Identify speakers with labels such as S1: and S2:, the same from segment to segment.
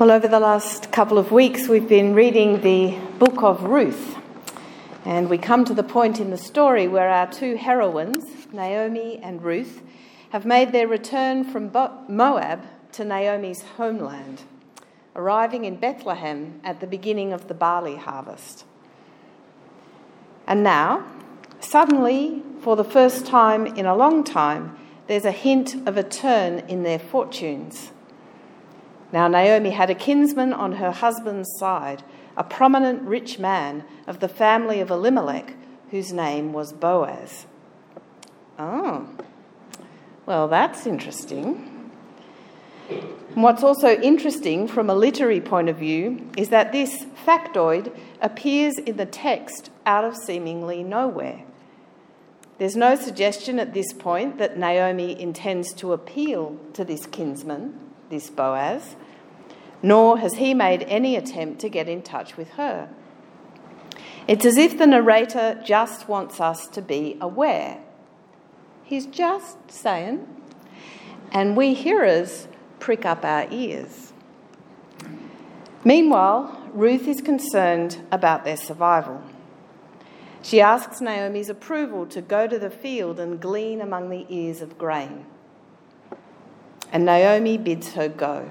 S1: Well, over the last couple of weeks, we've been reading the book of Ruth, and we come to the point in the story where our two heroines, Naomi and Ruth, have made their return from Moab to Naomi's homeland, arriving in Bethlehem at the beginning of the barley harvest. And now, suddenly, for the first time in a long time, there's a hint of a turn in their fortunes. Now Naomi had a kinsman on her husband's side, a prominent rich man of the family of Elimelech, whose name was Boaz. Oh, well, that's interesting. And what's also interesting from a literary point of view is that this factoid appears in the text out of seemingly nowhere. There's no suggestion at this point that Naomi intends to appeal to this kinsman, this Boaz, nor has he made any attempt to get in touch with her. It's as if the narrator just wants us to be aware. He's just saying, and we hearers prick up our ears. Meanwhile, Ruth is concerned about their survival. She asks Naomi's approval to go to the field and glean among the ears of grain. And Naomi bids her go.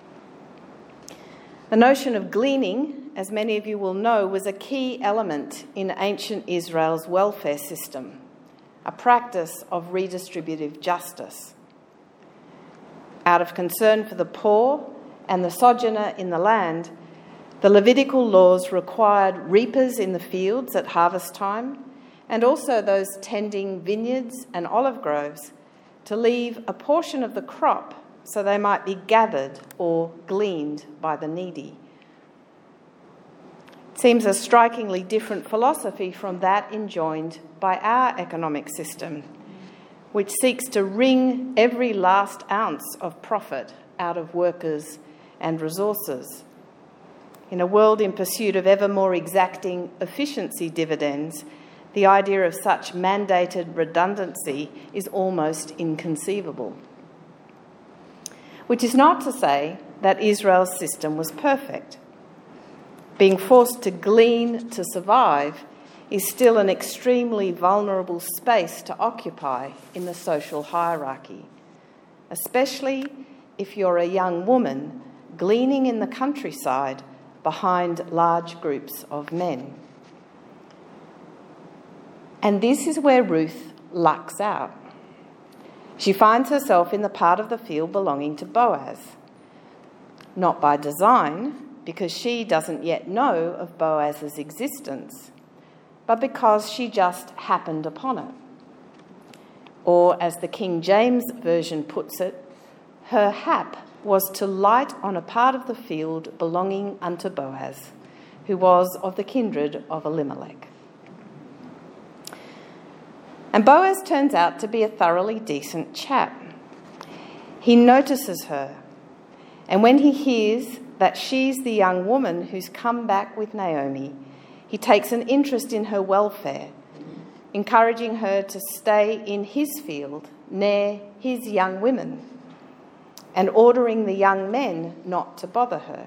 S1: The notion of gleaning, as many of you will know, was a key element in ancient Israel's welfare system, a practice of redistributive justice. Out of concern for the poor and the sojourner in the land, the Levitical laws required reapers in the fields at harvest time, and also those tending vineyards and olive groves, to leave a portion of the crop so they might be gathered or gleaned by the needy. It seems a strikingly different philosophy from that enjoined by our economic system, which seeks to wring every last ounce of profit out of workers and resources. In a world in pursuit of ever more exacting efficiency dividends, the idea of such mandated redundancy is almost inconceivable. Which is not to say that Israel's system was perfect. Being forced to glean to survive is still an extremely vulnerable space to occupy in the social hierarchy, especially if you're a young woman gleaning in the countryside behind large groups of men. And this is where Ruth lucks out. She finds herself in the part of the field belonging to Boaz. Not by design, because she doesn't yet know of Boaz's existence, but because she just happened upon it. Or, as the King James Version puts it, her hap was to light on a part of the field belonging unto Boaz, who was of the kindred of Elimelech. And Boaz turns out to be a thoroughly decent chap. He notices her, and when he hears that she's the young woman who's come back with Naomi, he takes an interest in her welfare, encouraging her to stay in his field near his young women, and ordering the young men not to bother her.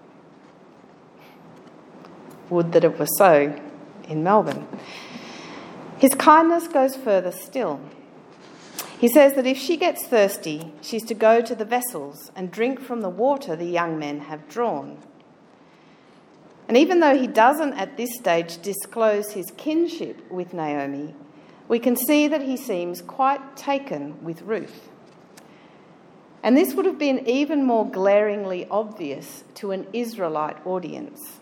S1: Would that it were so in Melbourne. His kindness goes further still. He says that if she gets thirsty, she's to go to the vessels and drink from the water the young men have drawn. And even though he doesn't at this stage disclose his kinship with Naomi, we can see that he seems quite taken with Ruth. And this would have been even more glaringly obvious to an Israelite audience.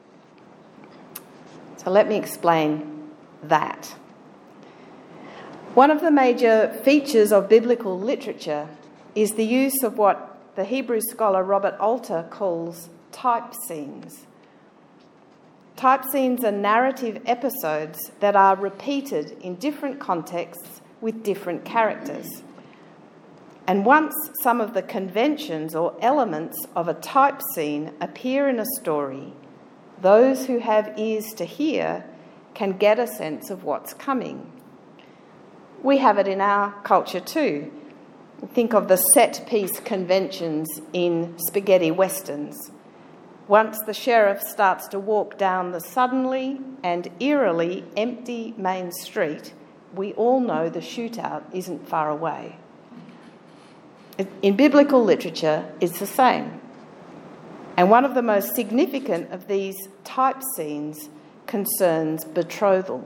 S1: So let me explain that. One of the major features of biblical literature is the use of what the Hebrew scholar Robert Alter calls type scenes. Type scenes are narrative episodes that are repeated in different contexts with different characters. And once some of the conventions or elements of a type scene appear in a story, those who have ears to hear can get a sense of what's coming. We have it in our culture too. Think of the set-piece conventions in spaghetti westerns. Once the sheriff starts to walk down the suddenly and eerily empty main street, we all know the shootout isn't far away. In biblical literature, it's the same. And one of the most significant of these type scenes concerns betrothal.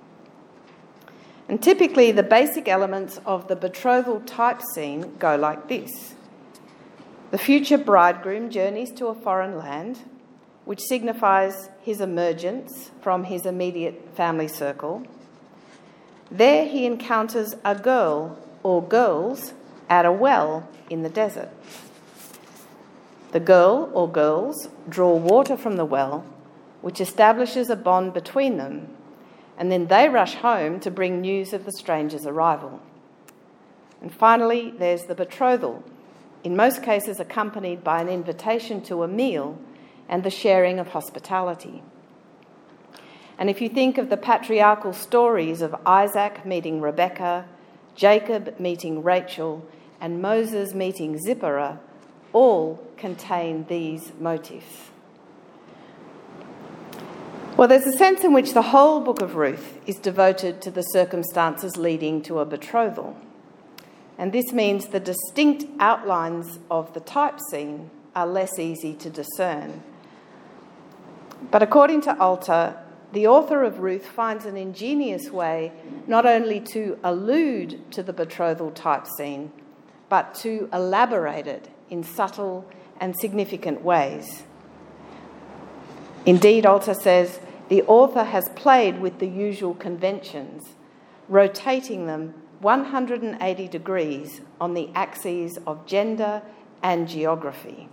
S1: And typically, the basic elements of the betrothal type scene go like this. The future bridegroom journeys to a foreign land, which signifies his emergence from his immediate family circle. There he encounters a girl or girls at a well in the desert. The girl or girls draw water from the well, which establishes a bond between them, and then they rush home to bring news of the stranger's arrival. And finally, there's the betrothal, in most cases accompanied by an invitation to a meal and the sharing of hospitality. And if you think of the patriarchal stories of Isaac meeting Rebekah, Jacob meeting Rachel, and Moses meeting Zipporah, all contain these motifs. Well, there's a sense in which the whole book of Ruth is devoted to the circumstances leading to a betrothal. And this means the distinct outlines of the type scene are less easy to discern. But according to Alter, the author of Ruth finds an ingenious way not only to allude to the betrothal type scene, but to elaborate it in subtle and significant ways. Indeed, Alter says, the author has played with the usual conventions, rotating them 180 degrees on the axes of gender and geography.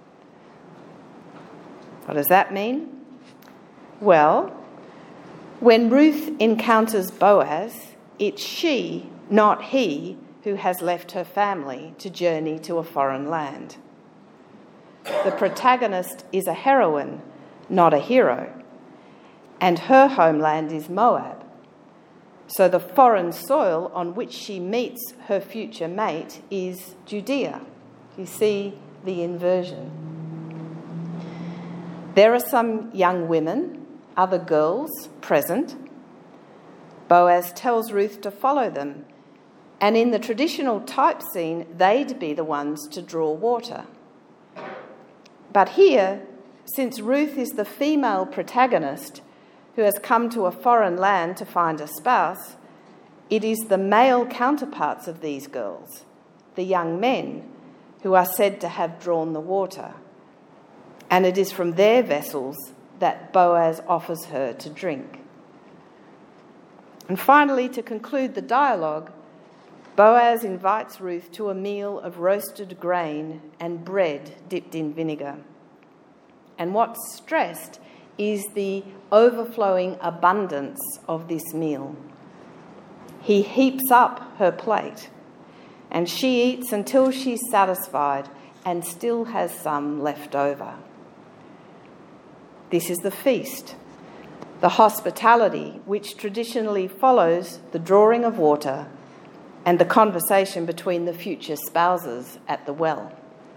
S1: What does that mean? Well, when Ruth encounters Boaz, it's she, not he, who has left her family to journey to a foreign land. The protagonist is a heroine, not a hero, and her homeland is Moab. So the foreign soil on which she meets her future mate is Judea. You see the inversion. There are some young women, other girls present. Boaz tells Ruth to follow them, and in the traditional type scene, they'd be the ones to draw water. But here, since Ruth is the female protagonist who has come to a foreign land to find a spouse, it is the male counterparts of these girls, the young men, who are said to have drawn the water. And it is from their vessels that Boaz offers her to drink. And finally, to conclude the dialogue, Boaz invites Ruth to a meal of roasted grain and bread dipped in vinegar. And what's stressed is the overflowing abundance of this meal. He heaps up her plate, and she eats until she's satisfied and still has some left over. This is the feast, the hospitality which traditionally follows the drawing of water and the conversation between the future spouses at the well.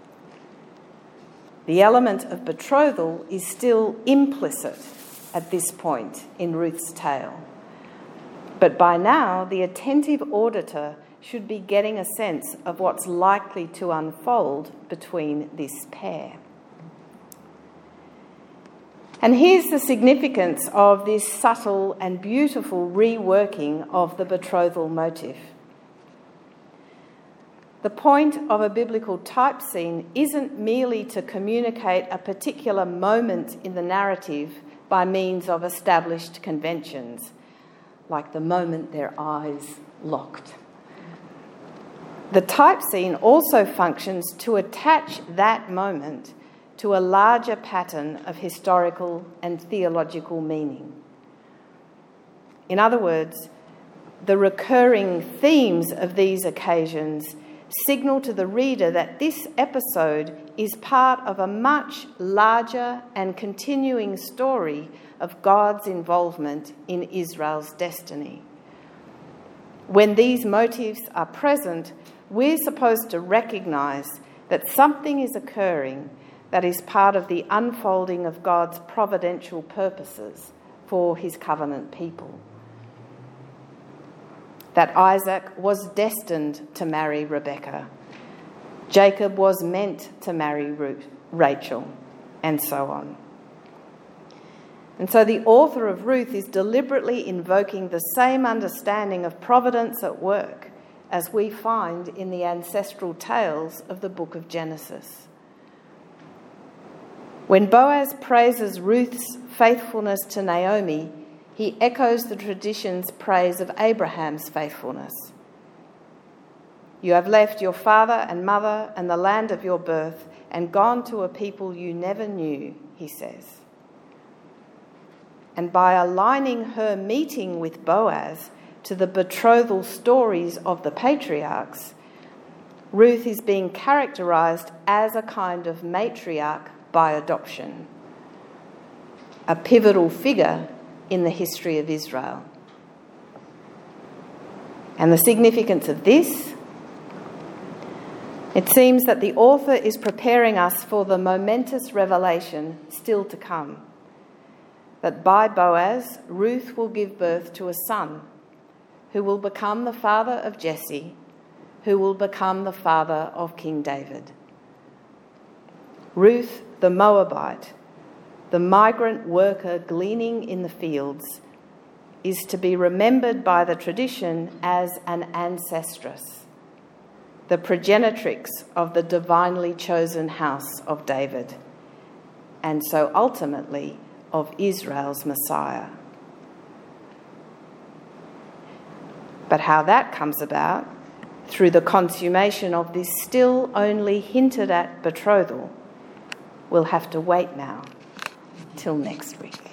S1: The element of betrothal is still implicit at this point in Ruth's tale. But by now, the attentive auditor should be getting a sense of what's likely to unfold between this pair. And here's the significance of this subtle and beautiful reworking of the betrothal motif. The point of a biblical type scene isn't merely to communicate a particular moment in the narrative by means of established conventions, like the moment their eyes locked. The type scene also functions to attach that moment to a larger pattern of historical and theological meaning. In other words, the recurring themes of these occasions signal to the reader that this episode is part of a much larger and continuing story of God's involvement in Israel's destiny. When these motifs are present, we're supposed to recognise that something is occurring that is part of the unfolding of God's providential purposes for his covenant people. That Isaac was destined to marry Rebekah, Jacob was meant to marry Rachel, and so on. And so the author of Ruth is deliberately invoking the same understanding of providence at work as we find in the ancestral tales of the book of Genesis. When Boaz praises Ruth's faithfulness to Naomi, he echoes the tradition's praise of Abraham's faithfulness. You have left your father and mother and the land of your birth and gone to a people you never knew, he says. And by aligning her meeting with Boaz to the betrothal stories of the patriarchs, Ruth is being characterised as a kind of matriarch by adoption, a pivotal figure in the history of Israel. And the significance of this? It seems that the author is preparing us for the momentous revelation still to come, that by Boaz, Ruth will give birth to a son who will become the father of Jesse, who will become the father of King David. Ruth, the Moabite, the migrant worker gleaning in the fields, is to be remembered by the tradition as an ancestress, the progenitrix of the divinely chosen house of David, and so ultimately of Israel's Messiah. But how that comes about, through the consummation of this still only hinted at betrothal, we'll have to wait now till next week.